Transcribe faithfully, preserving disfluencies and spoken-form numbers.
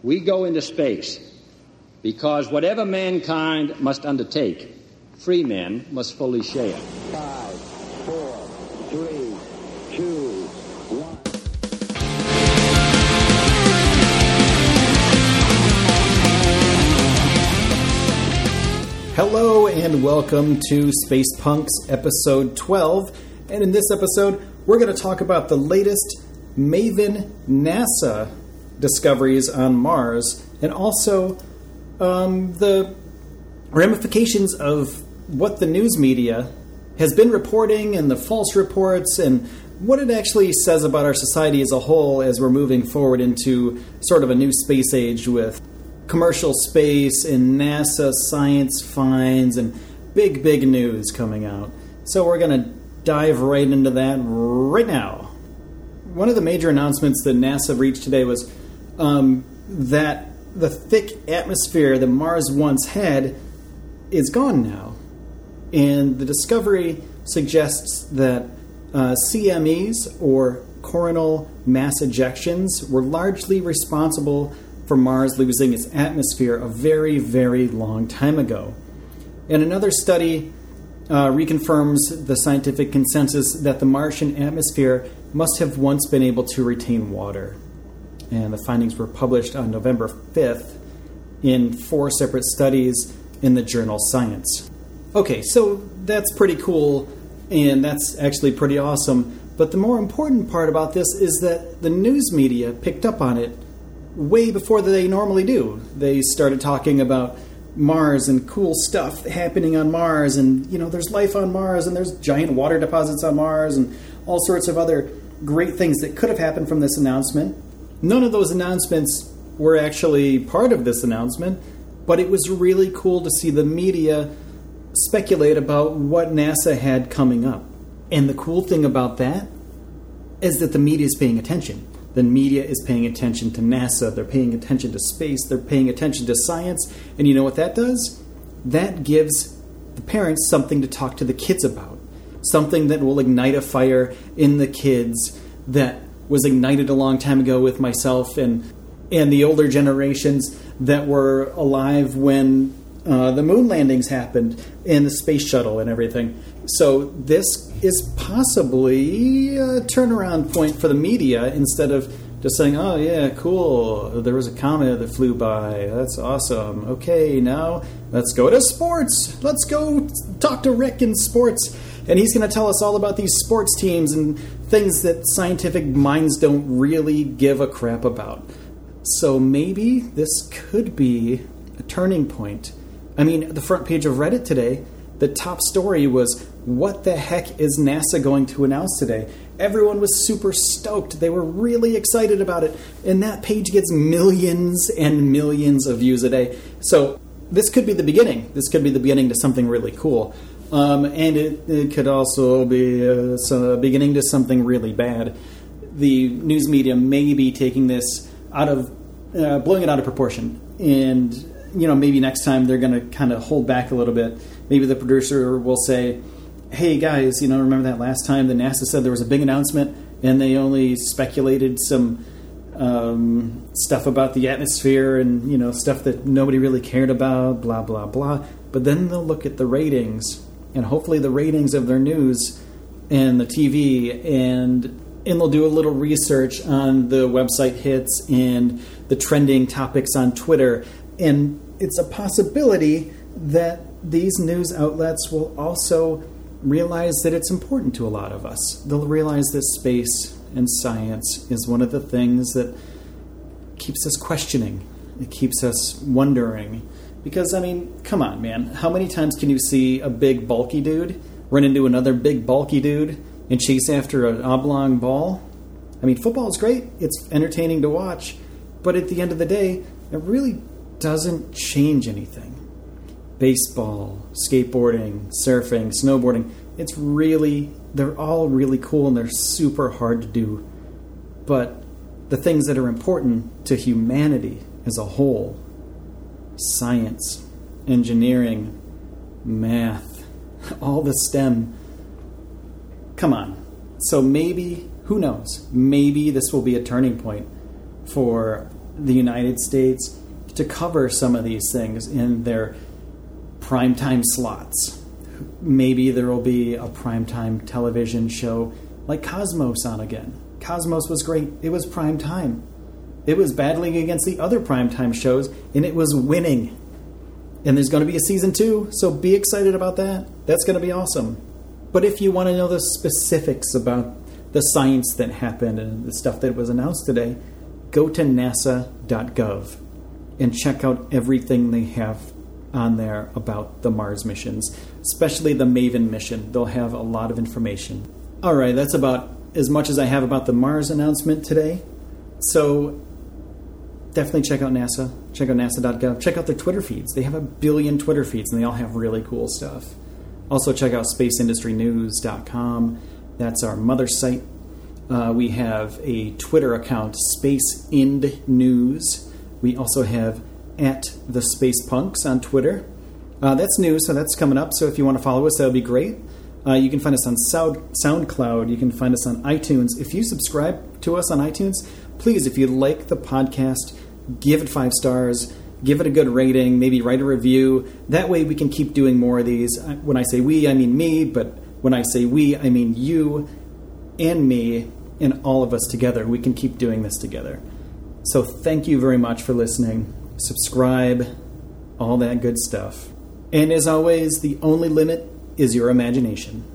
We go into space because whatever mankind must undertake, free men must fully share. Five, four, three, two, one. Hello and welcome to Space Punks episode twelve. And in this episode, we're going to talk about the latest MAVEN NASA discoveries on Mars, and also um, the ramifications of what the news media has been reporting and the false reports and what it actually says about our society as a whole as we're moving forward into sort of a new space age with commercial space and NASA science finds and big, big news coming out. So we're going to dive right into that right now. One of the major announcements that NASA reached today was um, that the thick atmosphere that Mars once had is gone now. And the discovery suggests that uh, C M Es, or coronal mass ejections, were largely responsible for Mars losing its atmosphere a very, very long time ago. And another study uh, reconfirms the scientific consensus that the Martian atmosphere must have once been able to retain water. And the findings were published on November fifth in four separate studies in the journal Science. Okay, so that's pretty cool, and that's actually pretty awesome. But the more important part about this is that the news media picked up on it way before they normally do. They started talking about Mars and cool stuff happening on Mars, and, you know, there's life on Mars, and there's giant water deposits on Mars, and all sorts of other great things that could have happened from this announcement. None of those announcements were actually part of this announcement, but it was really cool to see the media speculate about what NASA had coming up. And the cool thing about that is that the media is paying attention. The media is paying attention to NASA, they're paying attention to space, they're paying attention to science, and you know what that does? That gives the parents something to talk to the kids about. Something that will ignite a fire in the kids that was ignited a long time ago with myself and and the older generations that were alive when uh, the moon landings happened and the space shuttle and everything. So this is possibly a turnaround point for the media instead of just saying, oh yeah, cool, there was a comet that flew by, that's awesome. Okay, now let's go to sports. Let's go talk to Rick in sports. And he's going to tell us all about these sports teams and things that scientific minds don't really give a crap about. So maybe this could be a turning point. I mean, the front page of Reddit today, the top story was, what the heck is NASA going to announce today? Everyone was super stoked. They were really excited about it. And that page gets millions and millions of views a day. So this could be the beginning. This could be the beginning to something really cool. Um, and it, it could also be a, a beginning to something really bad. The news media may be taking this out of, uh, blowing it out of proportion. And, you know, maybe next time they're going to kind of hold back a little bit. Maybe the producer will say, hey guys, you know, remember that last time the NASA said there was a big announcement and they only speculated some um, stuff about the atmosphere and, you know, stuff that nobody really cared about, blah, blah, blah. But then they'll look at the ratings. And hopefully the ratings of their news and the T V, and and they'll do a little research on the website hits and the trending topics on Twitter. And it's a possibility that these news outlets will also realize that it's important to a lot of us. They'll realize that space and science is one of the things that keeps us questioning. It keeps us wondering. Because, I mean, come on, man. How many times can you see a big, bulky dude run into another big, bulky dude and chase after an oblong ball? I mean, football is great. It's entertaining to watch. But at the end of the day, it really doesn't change anything. Baseball, skateboarding, surfing, snowboarding, it's really, they're all really cool and they're super hard to do. But the things that are important to humanity as a whole, science, engineering, math, all the STEM. Come on. So maybe, who knows, maybe this will be a turning point for the United States to cover some of these things in their primetime slots. Maybe there will be a primetime television show like Cosmos on again. Cosmos was great. It was primetime. It was battling against the other primetime shows, and it was winning. And there's going to be a season two, so be excited about that. That's going to be awesome. But if you want to know the specifics about the science that happened and the stuff that was announced today, go to nasa dot gov and check out everything they have on there about the Mars missions, especially the MAVEN mission. They'll have a lot of information. All right, that's about as much as I have about the Mars announcement today. So definitely check out NASA. Check out nasa dot gov. Check out their Twitter feeds. They have a billion Twitter feeds, and they all have really cool stuff. Also check out space industry news dot com. That's our mother site. Uh, we have a Twitter account, SpaceIndNews. We also have at the Space Punks on Twitter. Uh, that's new, so that's coming up. So if you want to follow us, that would be great. Uh, you can find us on Sound, SoundCloud. You can find us on iTunes. If you subscribe to us on iTunes, please, if you like the podcast, give it five stars. Give it a good rating. Maybe write a review. That way we can keep doing more of these. When I say we, I mean me. But when I say we, I mean you and me and all of us together. We can keep doing this together. So thank you very much for listening. Subscribe, all that good stuff. And as always, the only limit is your imagination.